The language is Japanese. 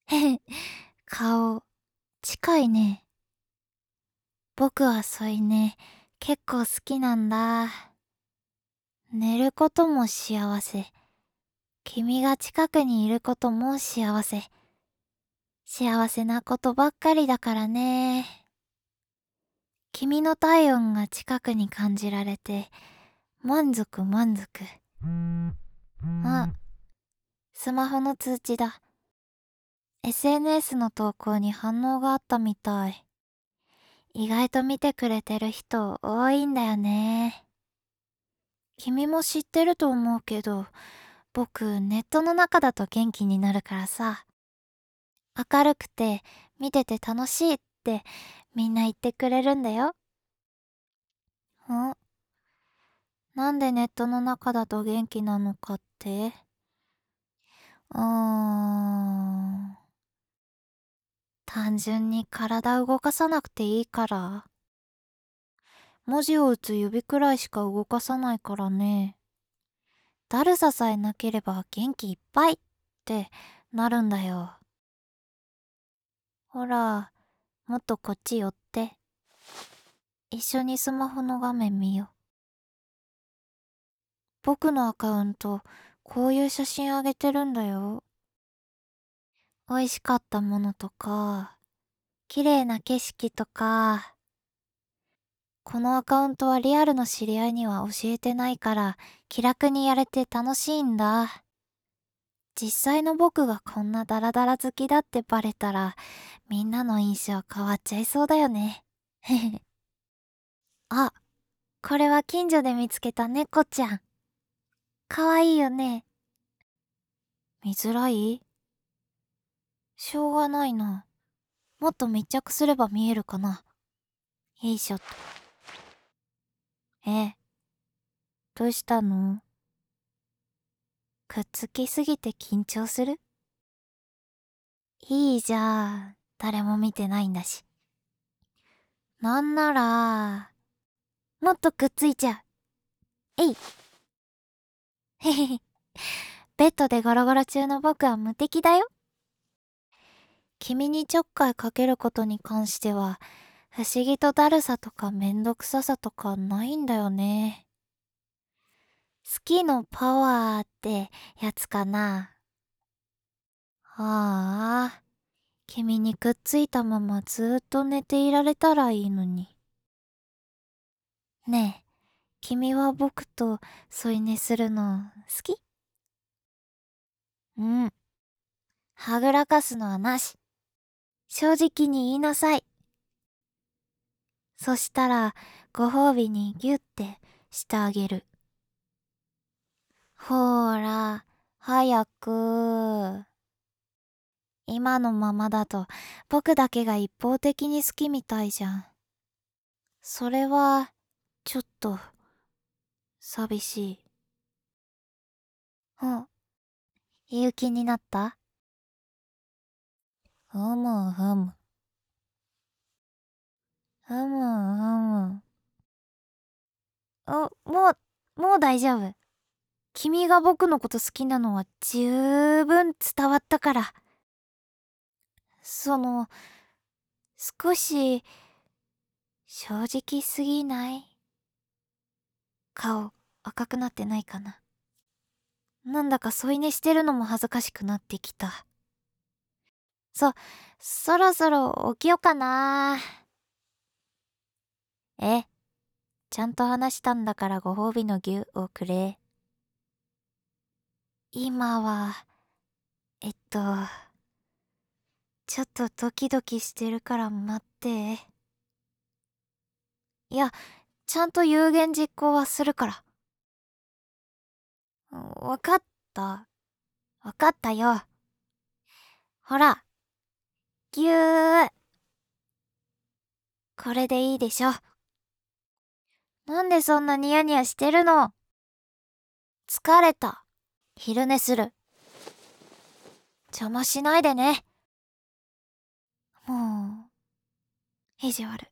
顔、近いね。僕は添い寝、結構好きなんだ。寝ることも幸せ。君が近くにいることも幸せ。幸せなことばっかりだからね。君の体温が近くに感じられて、満足満足。あ、スマホの通知だ。SNS の投稿に反応があったみたい。意外と見てくれてる人多いんだよね。君も知ってると思うけど、僕ネットの中だと元気になるからさ。明るくて見てて楽しいってみんな言ってくれるんだよ。ん、なんでネットの中だと元気なのかって？うーん。単純に体動かさなくていいから。文字を打つ指くらいしか動かさないからね。だるささえなければ元気いっぱいってなるんだよ。ほら、もっとこっち寄って。一緒にスマホの画面見よう。僕のアカウント、こういう写真あげてるんだよ。美味しかったものとか、綺麗な景色とか。このアカウントはリアルの知り合いには教えてないから、気楽にやれて楽しいんだ。実際の僕がこんなダラダラ好きだってバレたら、みんなの印象変わっちゃいそうだよね。あ、これは近所で見つけた猫ちゃん。かわいいよね。見づらい？しょうがないな。もっと密着すれば見えるかな。よいしょっと。え、どうしたの？くっつきすぎて緊張する？いいじゃん。誰も見てないんだし。なんなら、もっとくっついちゃう。えい。へへへ。ベッドでゴロゴロ中の僕は無敵だよ。君にちょっかいかけることに関しては、不思議とだるさとかめんどくささとかないんだよね。好きのパワーってやつかな。ああ、君にくっついたままずーっと寝ていられたらいいのに。ねえ、君は僕と添い寝するの好き？うん。はぐらかすのはなし。正直に言いなさい。そしたら、ご褒美にギュってしてあげる。ほーら、早く。今のままだと僕だけが一方的に好きみたいじゃん。それは、ちょっと、寂しい。うん、言う気になった？ふむふむ。ふむふむ。もう大丈夫。君が僕のこと好きなのは十分伝わったから。その、少し、正直すぎない？顔、赤くなってないかな。なんだか添い寝してるのも恥ずかしくなってきた。そろそろ起きようかな。え、ちゃんと話したんだからご褒美の牛をくれ。今は、ちょっとドキドキしてるから待って。いや、ちゃんと有言実行はするから。わかった。わかったよ。ほら、ぎゅー。これでいいでしょ。なんでそんなニヤニヤしてるの？疲れた。昼寝する。邪魔しないでね。もう、意地悪。